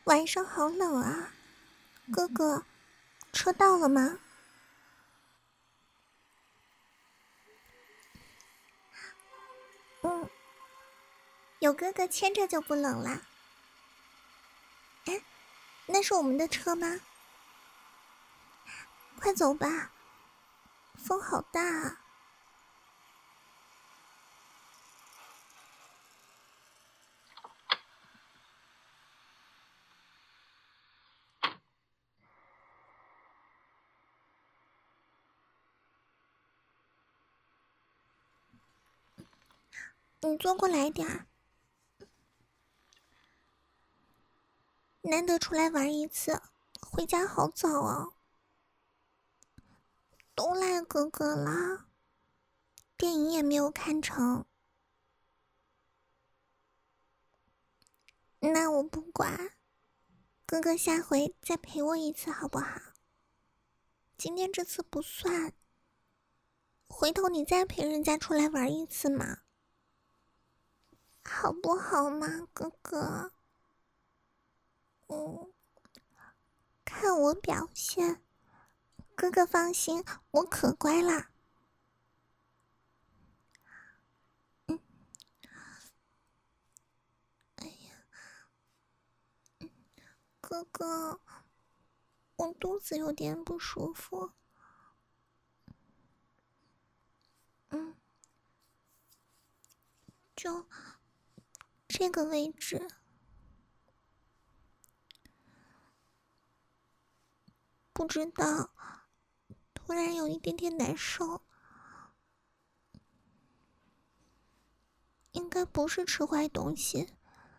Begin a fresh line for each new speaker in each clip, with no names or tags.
晚上好冷啊，哥哥，车到了吗？有哥哥牵着就不冷啦。哎，那是我们的车吗？快走吧，风好大啊。你坐过来点儿，难得出来玩一次，回家好早啊。都赖哥哥啦，电影也没有看成。那我不管，哥哥下回再陪我一次好不好？今天这次不算，回头你再陪人家出来玩一次嘛，好不好嘛，哥哥？看我表现，哥哥放心，我可乖啦。哥哥，我肚子有点不舒服。就这个位置，不知道，突然有一点点难受，应该不是吃坏东西。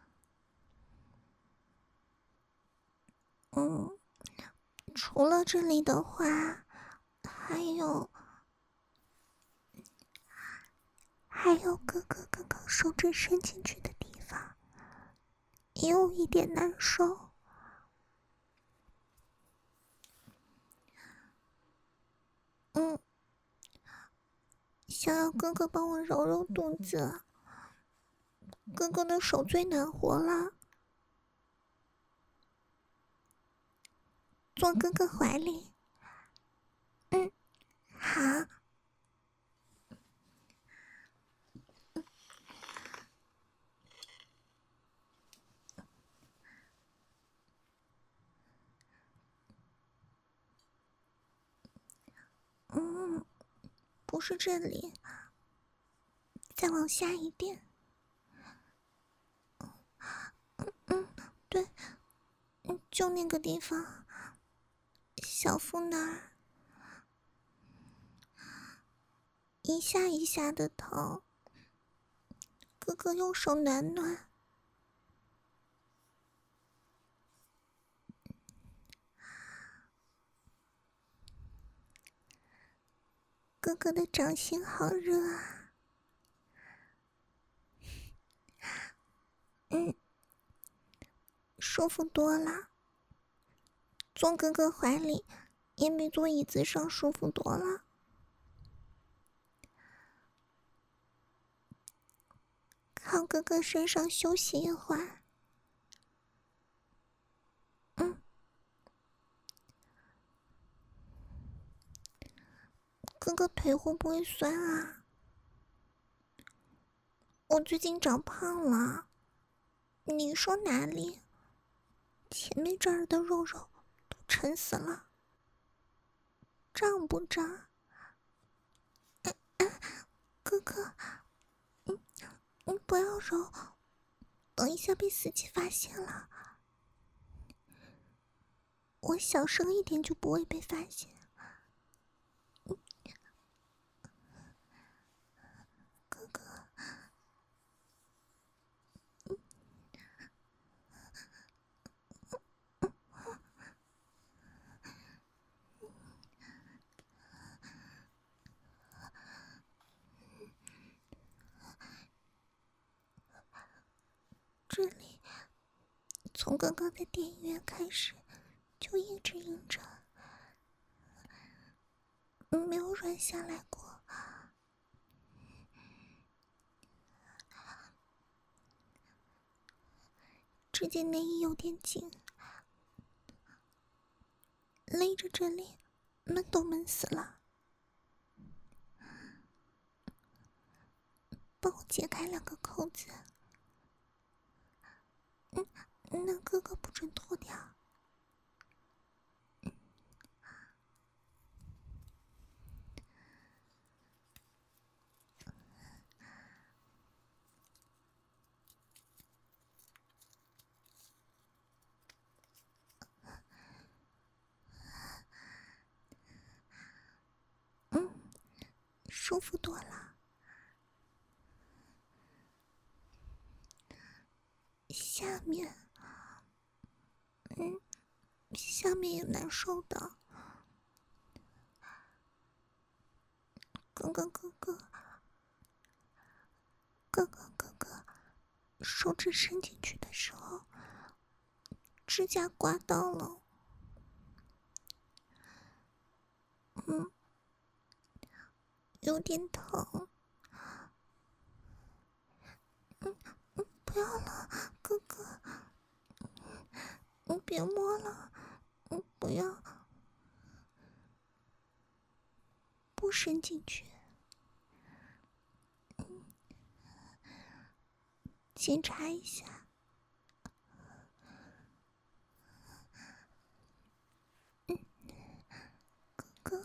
除了这里的话，还有哥哥刚刚手指伸进去的地方，也有一点难受。想要哥哥帮我揉揉肚子，哥哥的手最暖和了，坐哥哥怀里。好。不是这里，再往下一点。对，就那个地方，小腹那儿，一下一下的疼。哥哥用手暖暖。哥哥的掌心好热啊。舒服多了。坐哥哥怀里也比坐椅子上舒服多了。靠哥哥身上休息一会儿。哥哥腿会不会酸啊？我最近长胖了，你说哪里？前面这儿的肉肉都沉死了，胀不胀？哥哥，你不要揉，等一下被司机发现了。我小声一点就不会被发现。哥哥，这里从刚刚在电影院开始就一直硬着，没有软下来过。这件内衣有点紧， 勒着这里，闷都闷死了。帮我解开2个扣子。那哥哥不准脱掉。舒服多了。下面，下面也难受的。刚刚哥哥手指伸进去的时候，指甲刮到了。有点疼。不要了，哥哥，你别摸了，不要，不伸进去。检查一下。哥哥，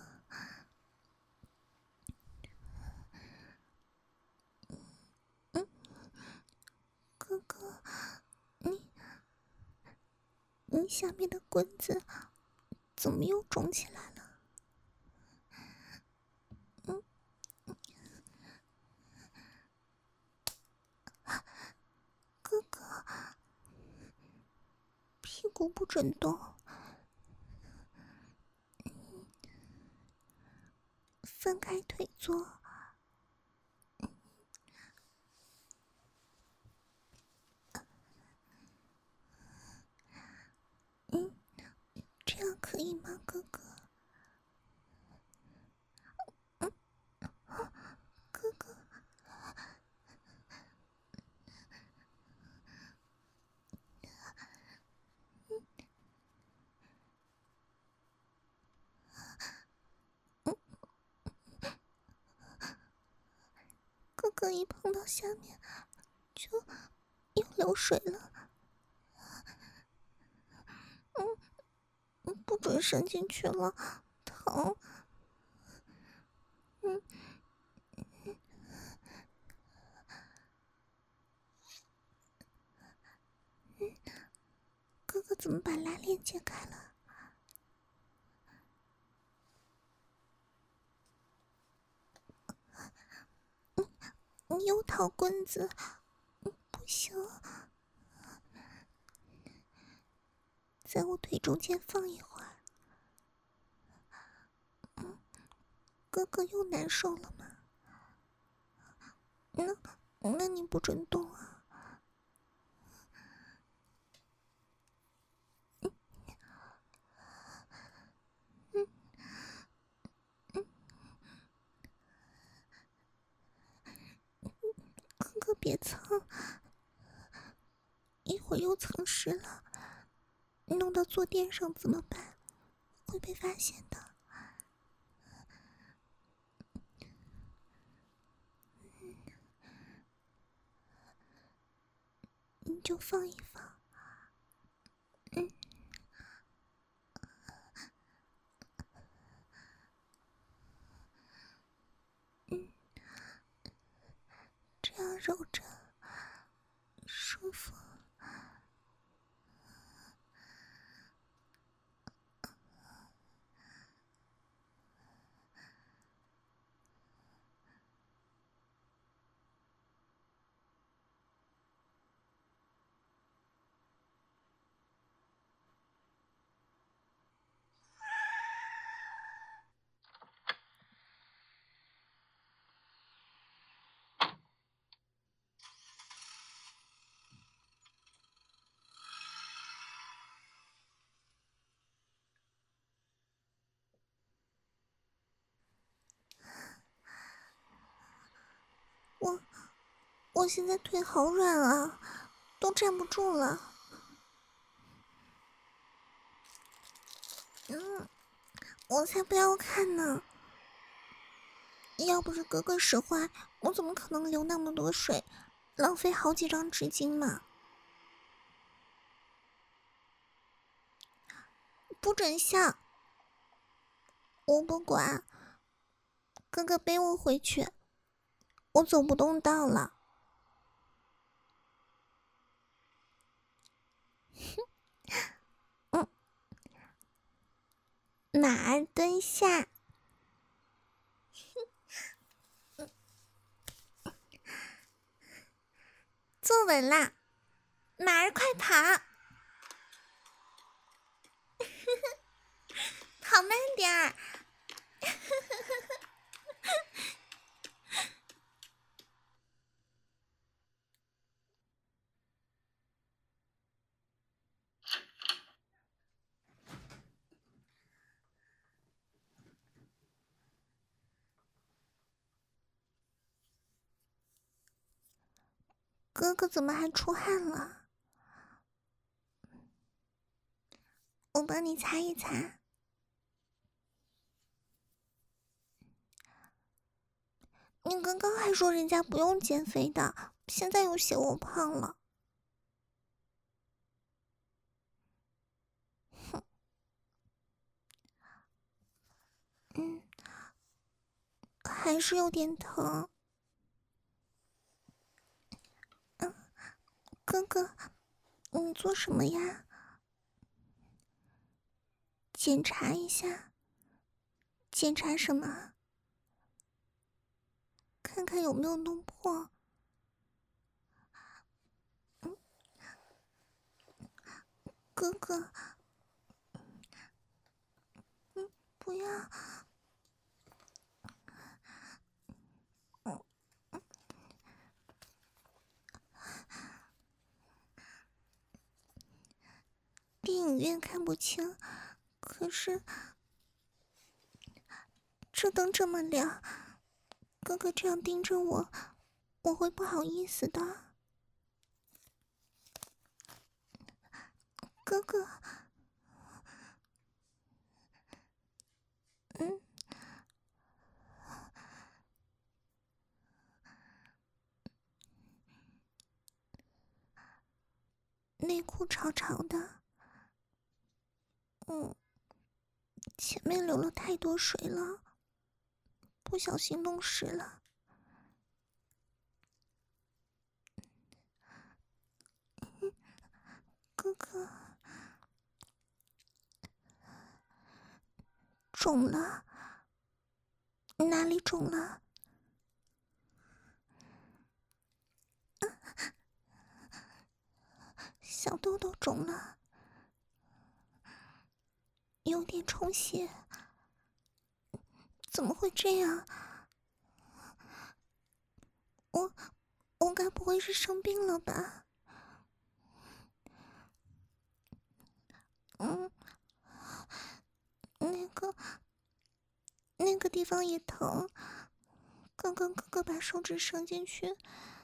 哥哥，你下面的棍子怎么又肿起来了？哥哥，屁股不准动，分开腿坐。这样可以吗，哥哥？哥哥，哥哥一碰到下面就又流水了。不准伸进去了，疼。哥哥怎么把拉链解开了？你又掏棍子，不行，在我腿中间放一会儿。哥哥又难受了吗？那你不准动啊。哥哥别蹭，一会儿又蹭湿了，弄到坐垫上怎么办？会被发现的。你就放一放。这样揉着舒服。我现在腿好软啊，都站不住了。 我才不要看呢！要不是哥哥使坏，我怎么可能流那么多水，浪费好几张纸巾嘛？不准笑！我不管，哥哥背我回去，我走不动道了。马儿蹲下。坐稳啦，马儿快跑！跑慢点儿。哥哥怎么还出汗了？我帮你擦一擦。你刚刚还说人家不用减肥的，现在又嫌我胖了。哼。还是有点疼。哥哥，你做什么呀？检查一下。检查什么？看看有没有弄破。哥哥，不要。电影院看不清，可是这灯这么亮，哥哥这样盯着我，我会不好意思的。哥哥，内裤潮潮的，前面流了太多水了，不小心弄湿了。哥哥，肿了，哪里肿了？小痘痘肿了，有点充血。怎么会这样？我该不会是生病了吧？那个地方也疼。刚刚哥哥把手指伸进去，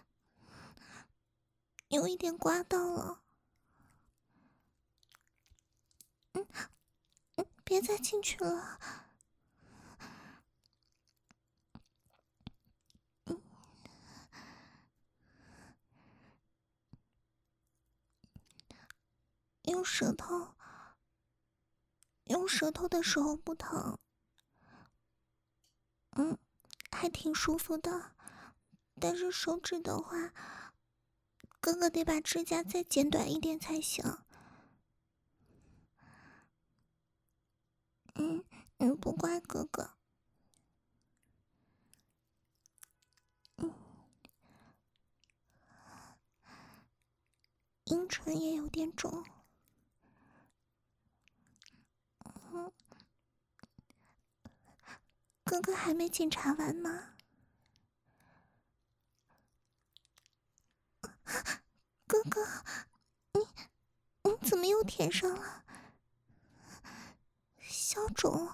有一点刮到了。别再进去了。用舌头的时候不疼。还挺舒服的。但是手指的话，哥哥得把指甲再剪短一点才行。不怪哥哥。阴唇也有点肿。哥哥还没检查完吗？哥哥，你怎么又舔上了？消肿。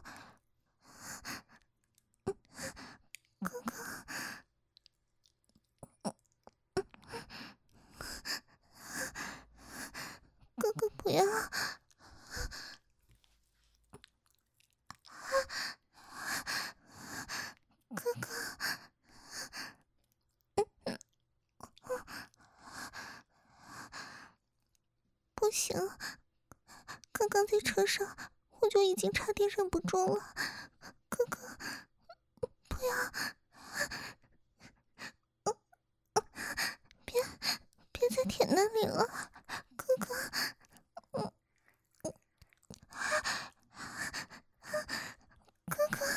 哥哥，哥哥不要。 刚刚在车上我就已经差点忍不住了，哥哥，不要，别再舔那里了，哥哥，哥哥，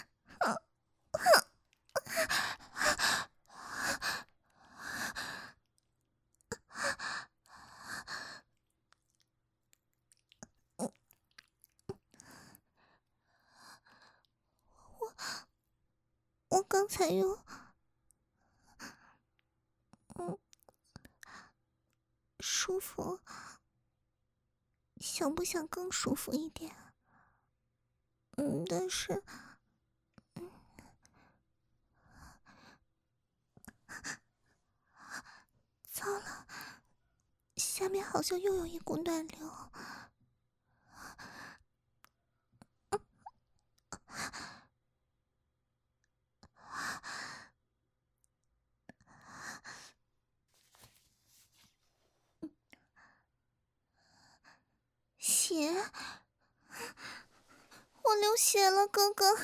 我刚才又，舒服，想不想更舒服一点？但是，糟了，下面好像又有一股暖流。血，我流血了，哥哥！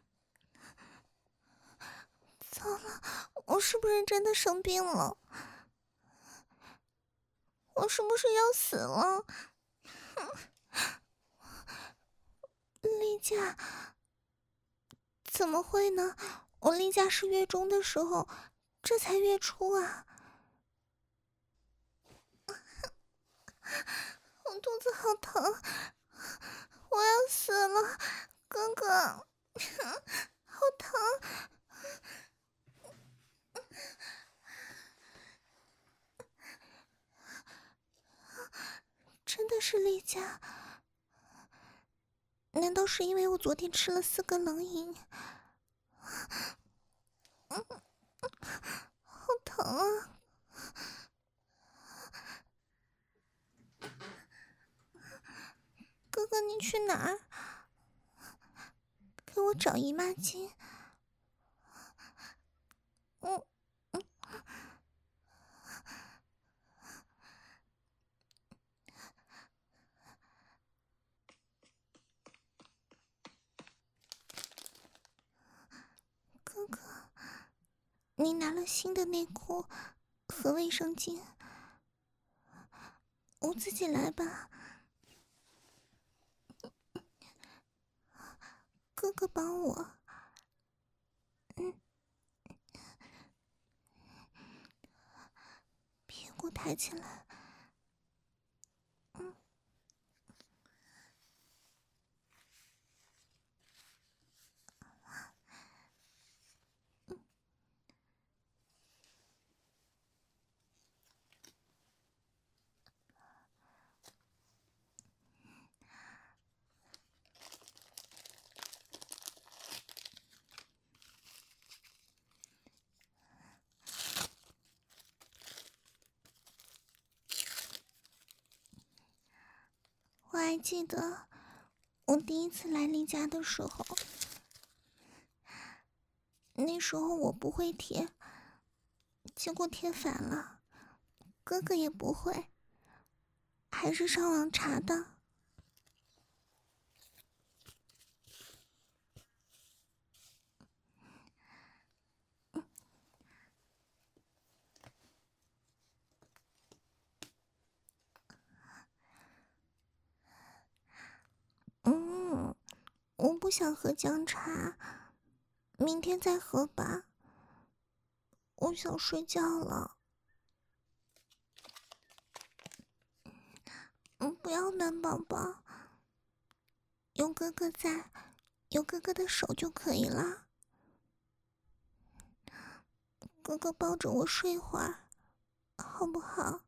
糟了，我是不是真的生病了？我是不是要死了？例假？怎么会呢？我例假是月中的时候，这才月初啊！我肚子好疼，我要死了，哥哥，好疼！真的是例假？难道是因为我昨天吃了4个冷饮？好疼啊！哥哥，你去哪儿？给我找姨妈巾。哥哥，你拿了新的内裤和卫生巾，我自己来吧。哥哥帮我。屁股抬起来。我还记得我第一次来例假的时候，那时候我不会贴，结果贴反了，哥哥也不会，还是上网查的。我不想喝姜茶，明天再喝吧。我想睡觉了。不要暖宝宝，有哥哥在，有哥哥的手就可以了。哥哥抱着我睡会儿，好不好？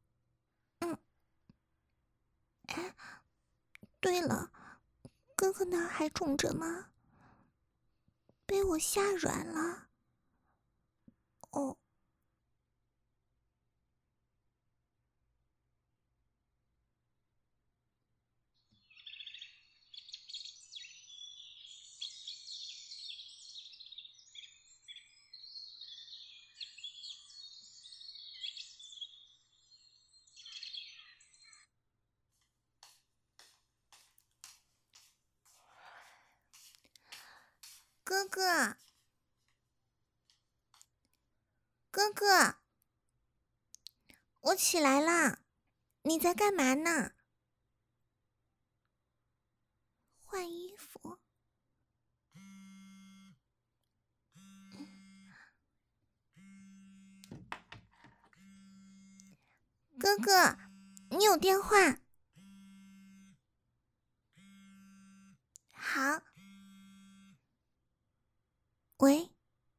哎，对了，哥哥那儿还肿着吗？被我吓软了。哦。 哥，哥哥，我起来啦，你在干嘛呢？换衣服。哥哥，你有电话。好。喂。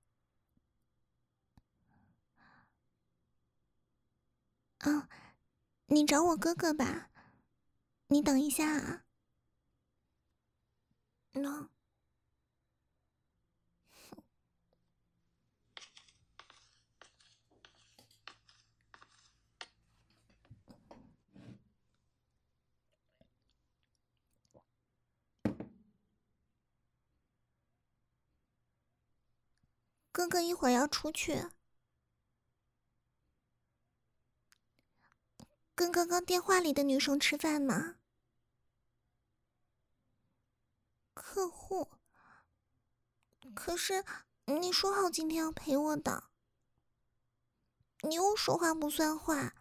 哦，你找我哥哥吧？你等一下啊。喏。哥哥一会儿要出去，跟刚刚电话里的女生吃饭吗？客户？可是你说好今天要陪我的，你又说话不算话。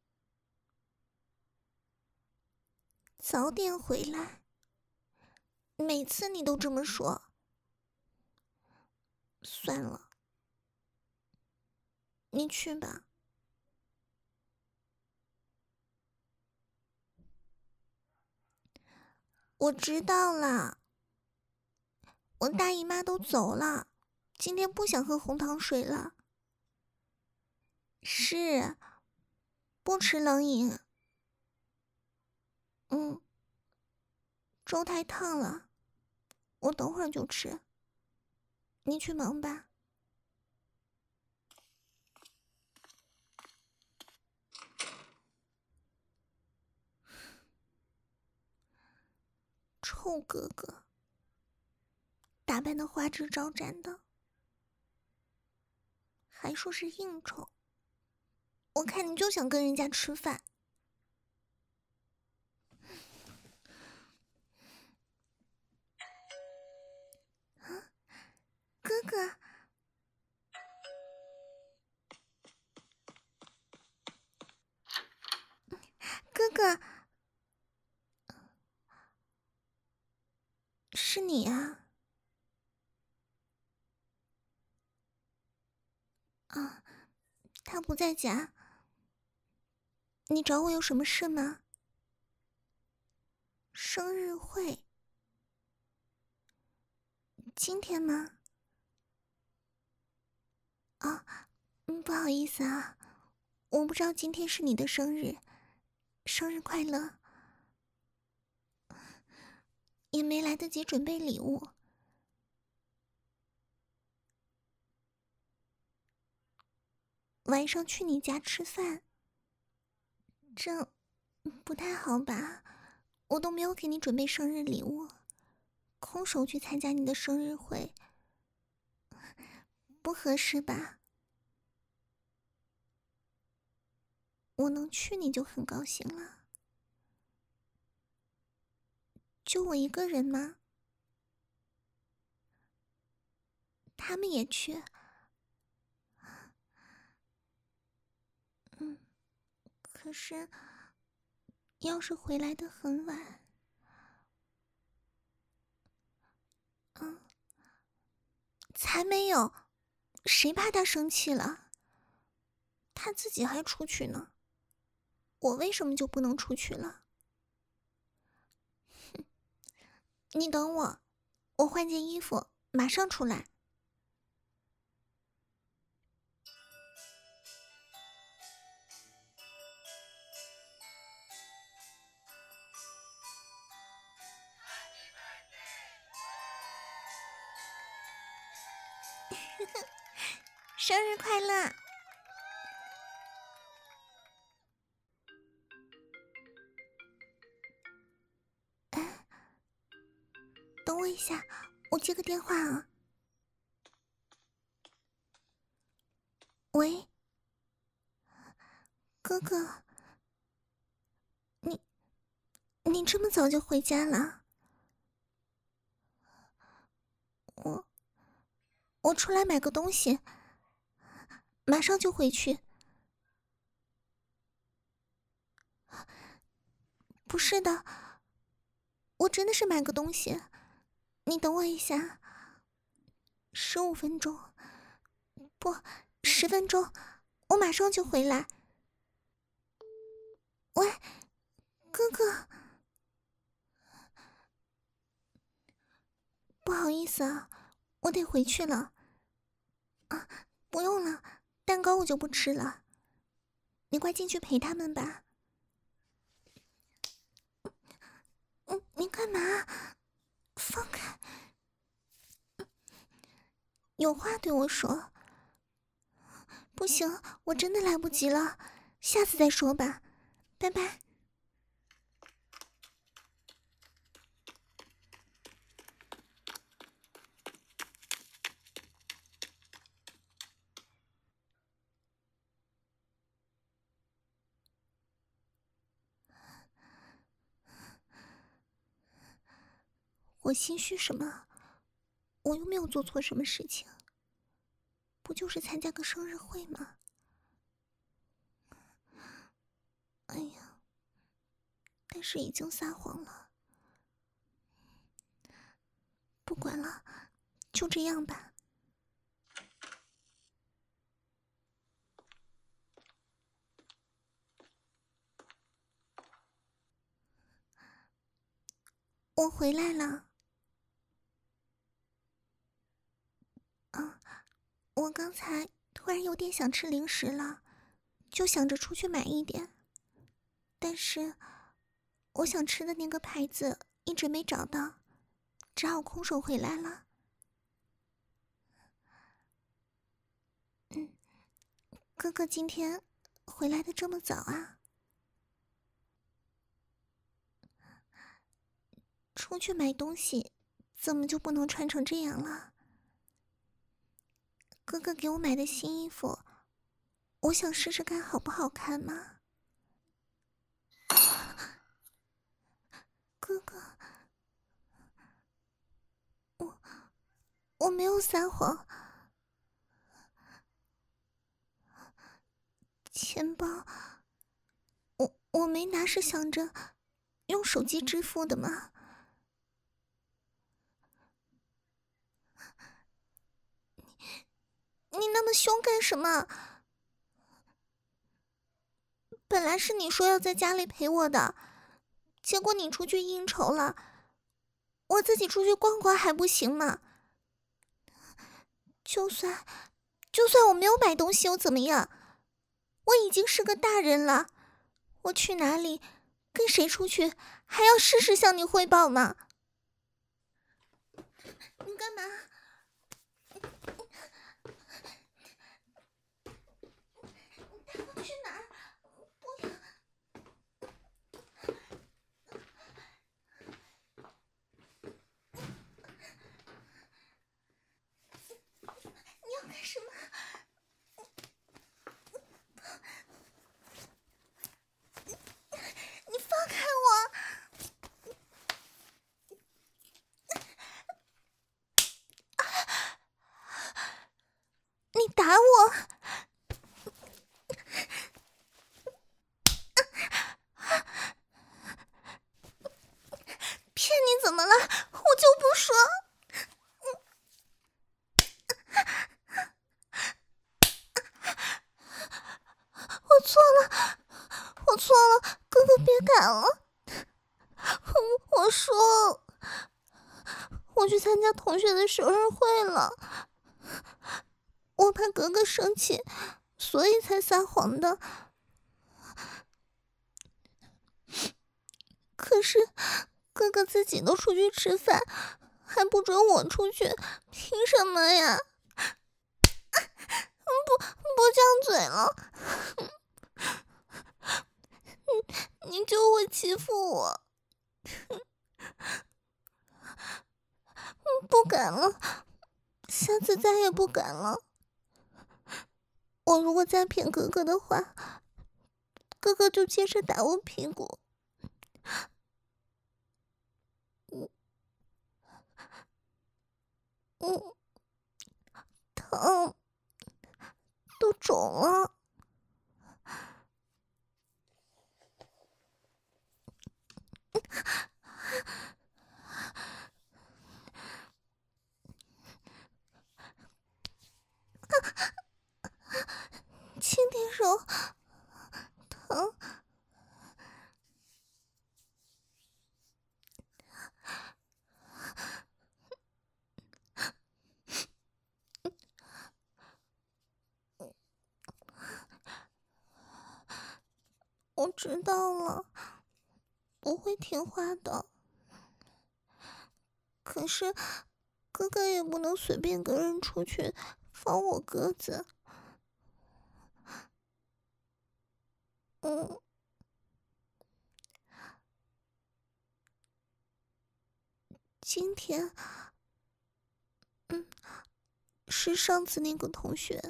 早点回来，每次你都这么说。算了，你去吧。我知道了，我大姨妈都走了，今天不想喝红糖水了。是，不吃冷饮。粥太烫了，我等会儿就吃。你去忙吧。臭哥哥，打扮的花枝招展的，还说是应酬，我看你就想跟人家吃饭。哥哥，哥哥，是你啊？啊，他不在家。你找我有什么事吗？生日会？今天吗？啊，不好意思啊，我不知道今天是你的生日，生日快乐。也没来得及准备礼物。晚上去你家吃饭，这不太好吧？我都没有给你准备生日礼物，空手去参加你的生日会，不合适吧？我能去你就很高兴了。就我一个人吗？他们也去？可是要是回来的很晚，才没有，谁怕他生气了？他自己还出去呢，我为什么就不能出去了？你等我，我换件衣服，马上出来。生日快乐！哎，等我一下，我接个电话啊。喂，哥哥，你这么早就回家了？ 我出来买个东西，马上就回去。不是的，我真的是买个东西，你等我一下。15分钟，不，10分钟，我马上就回来。喂，哥哥，不好意思啊，我得回去了。啊，不用了，蛋糕我就不吃了，你快进去陪他们吧。你干嘛？放开！有话对我说。不行，我真的来不及了，下次再说吧，拜拜。我心虚什么？我又没有做错什么事情，不就是参加个生日会吗？哎呀，但是已经撒谎了。不管了，就这样吧。我回来了。啊，我刚才突然有点想吃零食了，就想着出去买一点。但是我想吃的那个牌子一直没找到，只好空手回来了。哥哥今天回来的这么早啊？出去买东西怎么就不能穿成这样了？哥哥给我买的新衣服，我想试试看好不好看嘛。哥哥，我没有撒谎。钱包，我没拿，是想着用手机支付的吗？你那么凶干什么？本来是你说要在家里陪我的，结果你出去应酬了，我自己出去逛逛还不行吗？就算我没有买东西又怎么样？我已经是个大人了，我去哪里，跟谁出去，还要事事向你汇报吗？你干嘛？你带我去哪儿？不要！你要干什么？你放开我！你打我！骗你怎么了？我就不说。我错了，我错了，哥哥别打了。我说，我去参加同学的生日会了，我怕哥哥生气，所以才撒谎的。可是哥哥自己都出去吃饭，还不准我出去，凭什么呀？不犟嘴了。你就会欺负我。不敢了，下次再也不敢了。我如果再骗哥哥的话，哥哥就接着打我屁股。 知道了，我会听话的。可是哥哥也不能随便跟人出去放我鸽子。今天，是上次那个同学，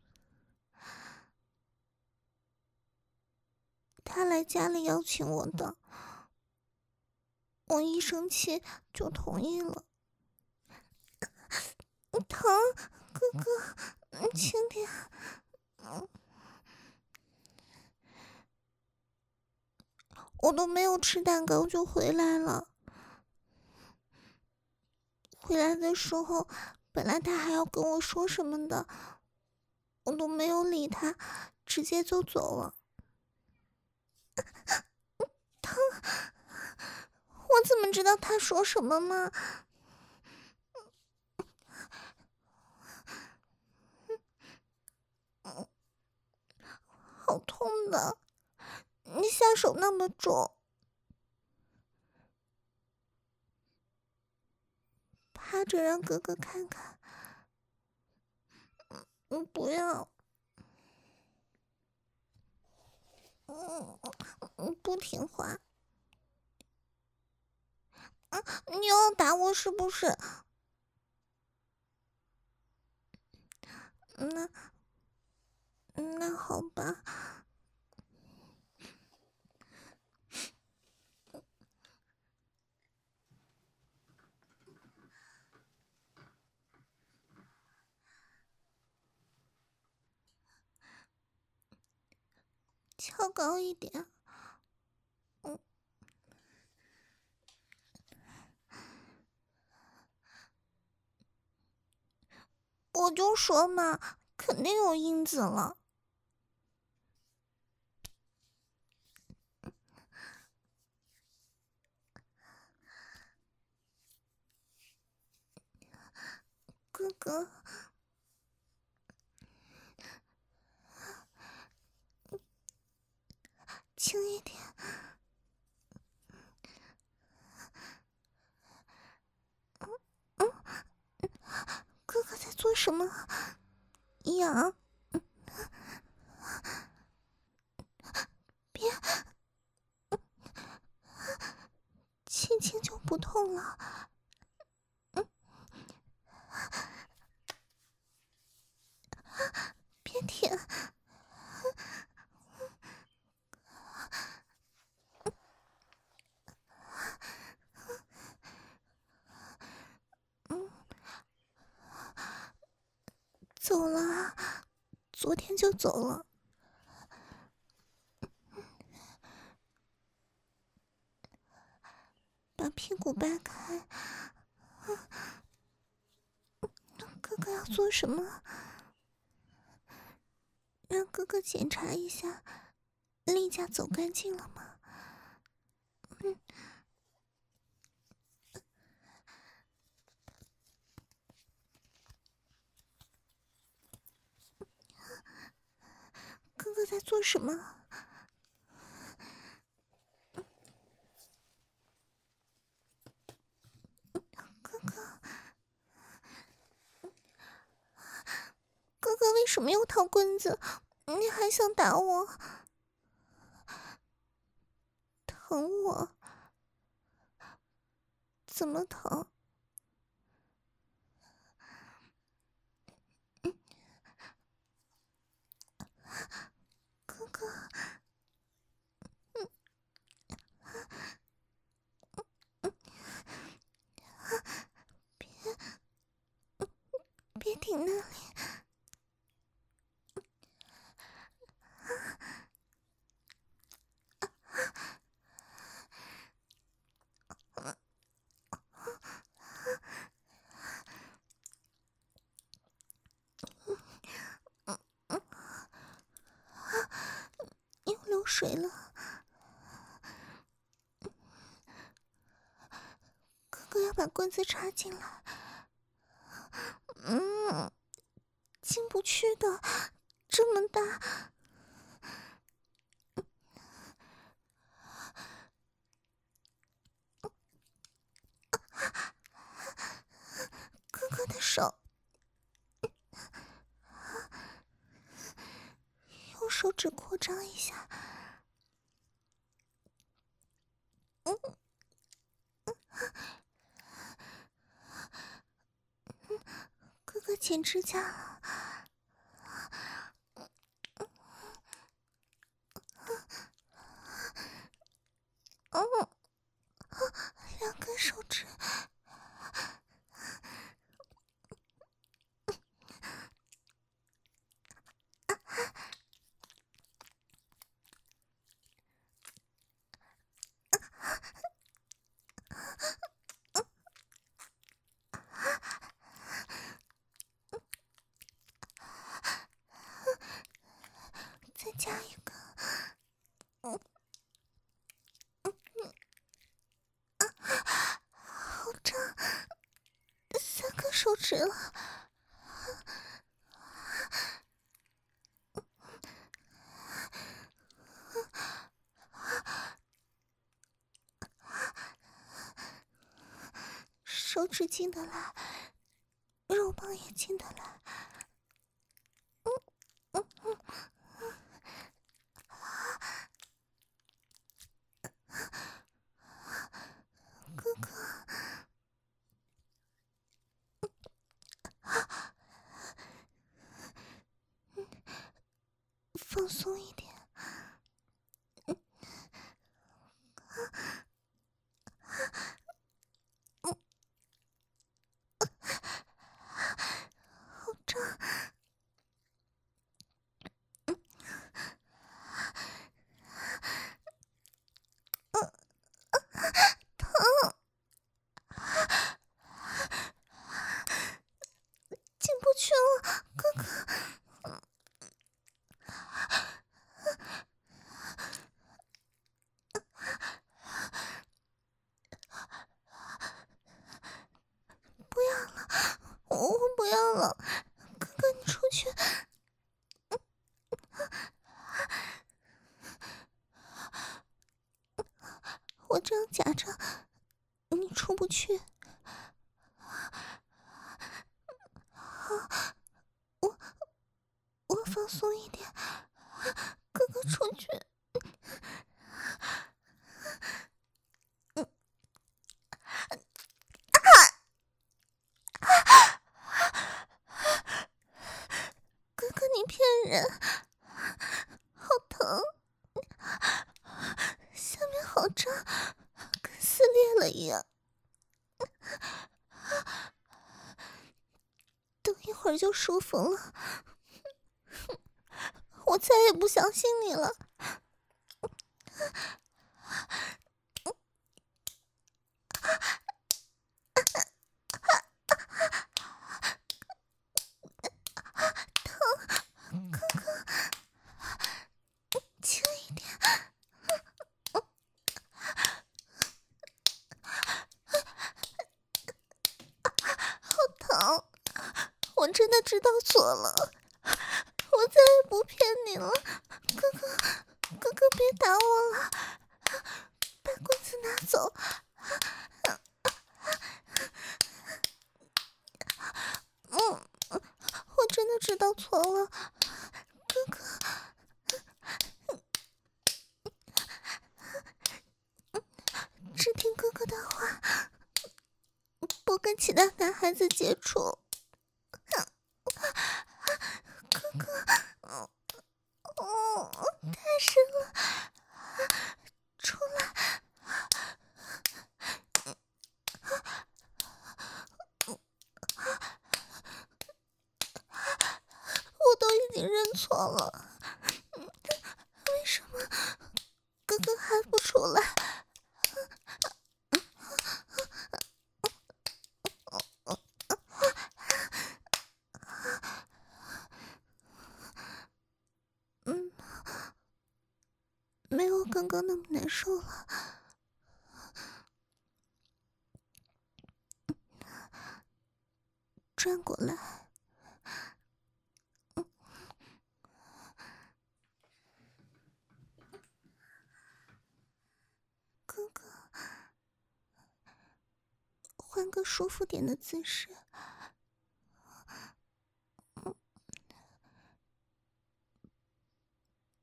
他来家里邀请我的，我一生气就同意了。疼，哥哥，轻点。我都没有吃蛋糕就回来了。回来的时候，本来他还要跟我说什么的，我都没有理他，直接就走了。疼，我怎么知道他说什么吗？好痛的，你下手那么重。趴着让哥哥看看。不要。不听话。你又要打我是不是？那好吧。翘高一点。我就说嘛，肯定有因子了。哥哥，轻一点。哥哥在做什么？痒。别，轻轻就不痛了。别舔。走了，昨天就走了。把屁股掰开。哥哥要做什么？让哥哥检查一下例假走干净了吗？哥哥在做什么？哥哥为什么又掏棍子？你还想打我？疼我？怎么疼？哥哥，别顶那里。又流水了。哥哥要把棍子插进来。进不去的，这么大。 指扩张一下。哥哥剪指甲了。2根手指。再加一个。好胀，3根手指了。手指进得来，肉棒也进得来。哥哥，放松一点。好胀。进不去了，哥哥。不要了，我不要了，哥哥你出去。我这样夹着，你出不去。我放松一点，哥哥出去。哥哥你骗人，好疼，下面好胀，跟撕裂了一样。等一会儿就舒服了。我再也不相信你了。疼，哥哥，轻一点。好疼，我真的知道错了，我再也不骗你了。哥哥，哥哥别打我了，把棍子拿走。我真的知道错了，哥哥。只听哥哥的话，不跟其他男孩子接触。哥哥，太深了，出来。我都已经认错了，为什么哥哥还不出来？没有刚刚那么难受了。转过来。哥哥，换个舒服点的姿势。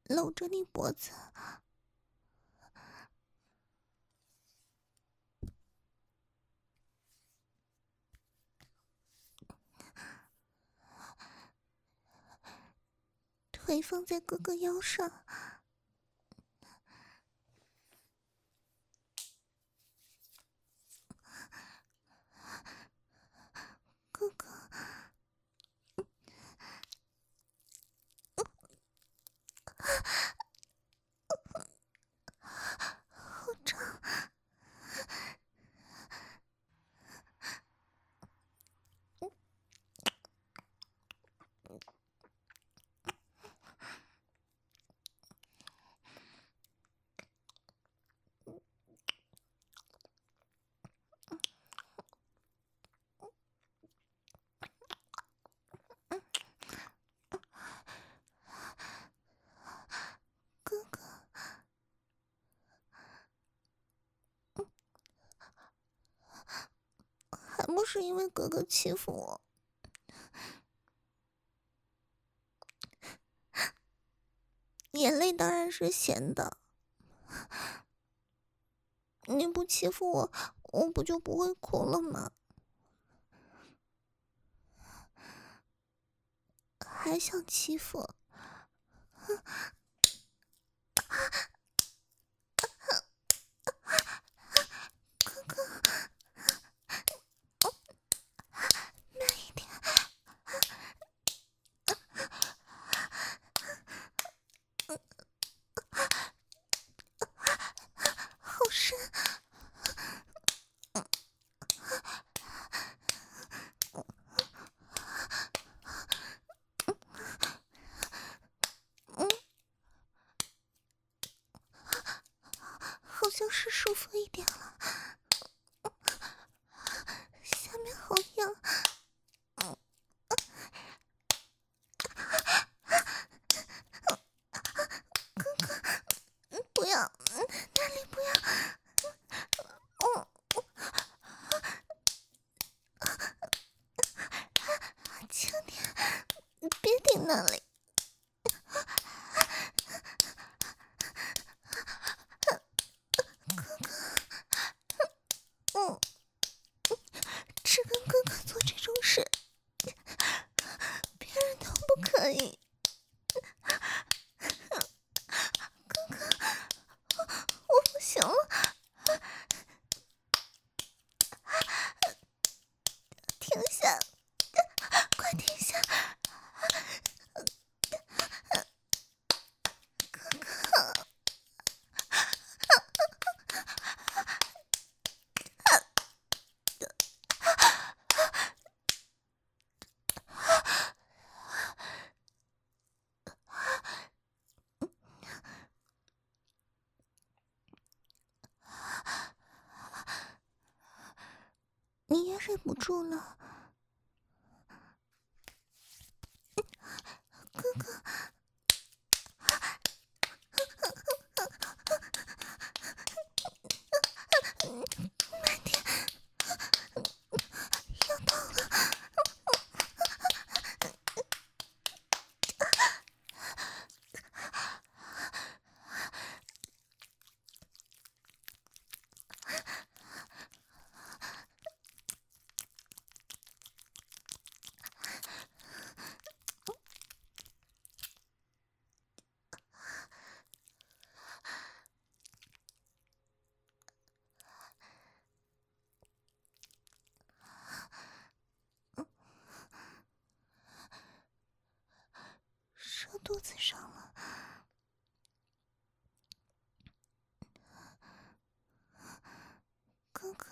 搂着你脖子，腿放在哥哥腰上，哥哥，好胀。哥哥，还不是因为哥哥欺负我。眼泪当然是咸的，你不欺负我，我不就不会哭了吗？还想欺负？哥哥，慢一点。好深。好像是舒服一点了，下面好痒。不要，那里不要。轻点，别顶那里。只跟哥哥做这种事，别人都不可以。哥哥，我不行了，停下，快停下。你也忍不住了，哥哥。慢点，要到了。射肚子上了，哥哥。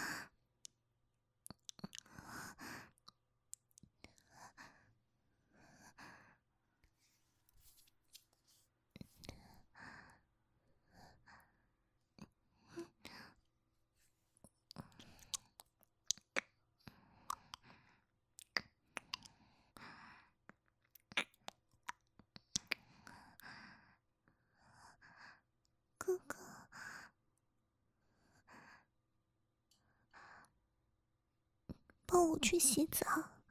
哥哥，帮我去洗澡。